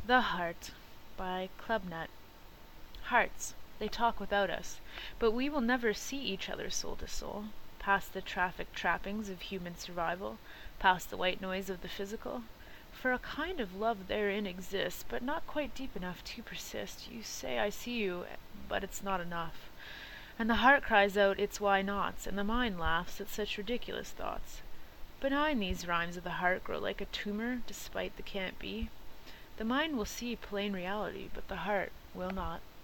The Heart by Clubnut. Hearts, they talk without us, but we will never see each other soul to soul, past the traffic trappings of human survival, past the white noise of the physical. For a kind of love therein exists, but not quite deep enough to persist. You say I see you, but it's not enough. And the heart cries out its why nots, and the mind laughs at such ridiculous thoughts. Benign these rhymes of the heart grow like a tumor, despite the can't be. The mind will see plain reality, but the heart will not.